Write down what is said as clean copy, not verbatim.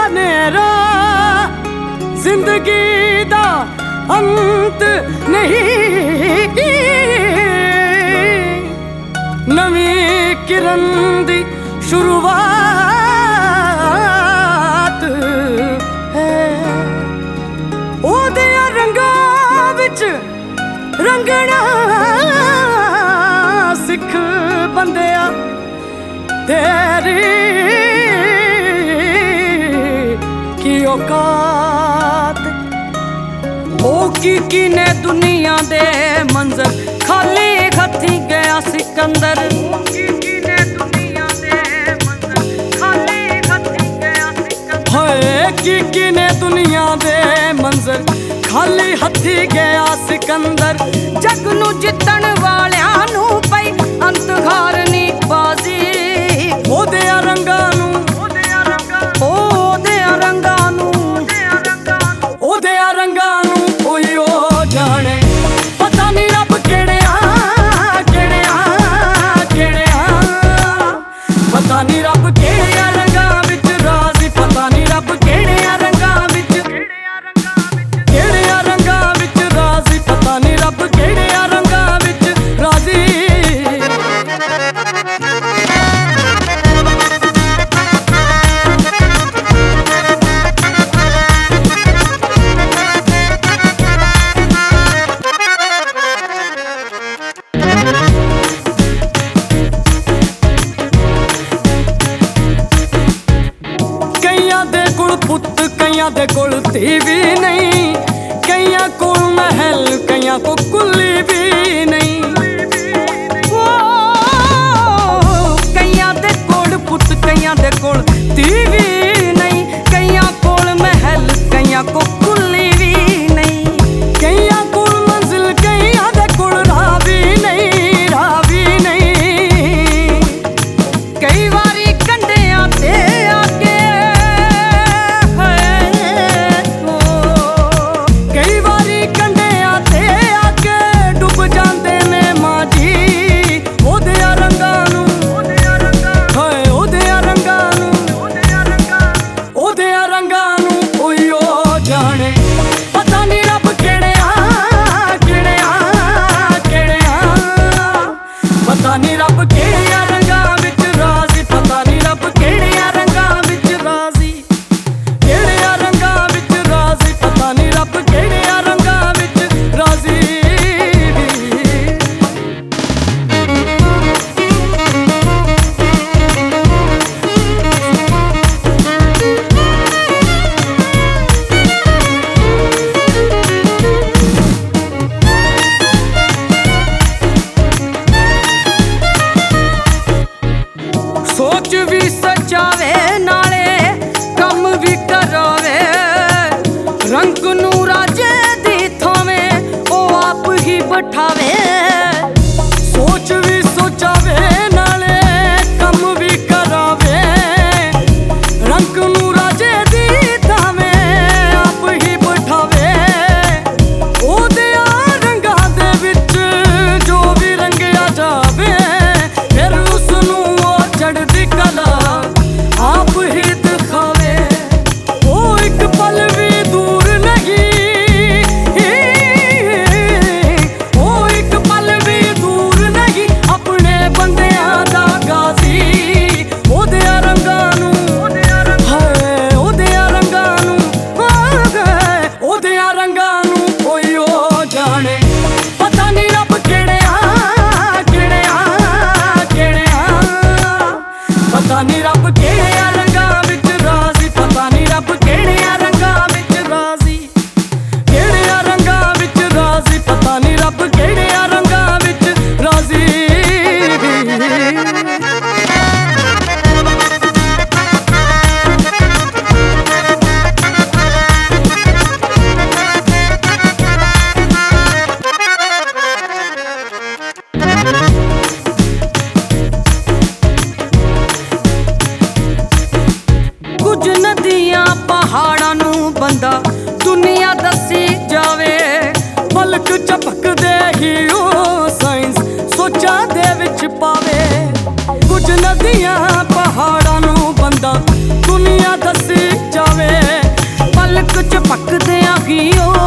नेरा जिंदगी दा अंत नहीं, नवी किरण दी शुरुआत है। ओदे रंगां विच रंगना सिख बंदिया, तेरी की औकात। ओ की ने दुनिया दे मंजर खाली हथी गया सिकंदर। की ने दुनिया दे मंजर खाली हथी गया सिकंदर। जग नू जितण वालियां नू पई अंत हारनी बाजी। ओदे रंगां नू ओयो जाने, पता नहीं रब केड़िया पता नहीं रब केड़िया रंगां विच राजी। पता नहीं रब केड़िया रंगां विच राजी। पता नहीं रब केड़िया रंगां विच राजी। पुत कईयां दे कोल धी भी नहीं, कईयां कोल महल कईयां को कुल्ली भी नहीं। कईयां दे कोल पुत कईयां दे कोल धी भी नहीं, कईयां कोल महल कईयां को कुल्ली भी नहीं। कईयां कोल मंजिल कईयां दे कोल राह भी नहीं। कई बारी कंढियां ते आके पता नहीं रब केड़िया रंगां विच राजी। पता नहीं रब केड़िया रंगां विच राजी। केड़िया रंगां विच राजी। पता नहीं रब केड़िया रंगां विच राजी। सोच भी सजावे नाले कम भी करावे, रंग नू राजे दी थावें ओ आप ही बैठावे। सोच भी सोचावे नाले कम भी करावे, रंग नू राजे दी थावें आप ही बैठावे। ओदे रंगां दे विच जो भी रंगिया जावे, फिर उसनू चढ़दी कला आप ही दिखावे। ओ एक पल भी दूर नहीं, ओ एक पल भी दूर नहीं अपने बंदियां दा गाजी। ओदे रंगां नू ओदे रंगां नू ओयो जाने। पता नहीं रब केड़िया पता नहीं रब केड़िया रंगां विच राजी। पता नहीं रब केड़िया रंगां विच राजी। केड़िया रंगां विच राजी। पता नहीं रब केड़िया रंगां विच राजी। पहाड़ां नू बंदा दुनिया दसी जावे, पलक झपकदे ही ओ साइंस सोचा दे विच पावे। कुछ नदियां पहाड़ां नू बंदा दुनिया दसी जावे, ਚਪਕਦੇ ਆ ਹੀ ਉਹ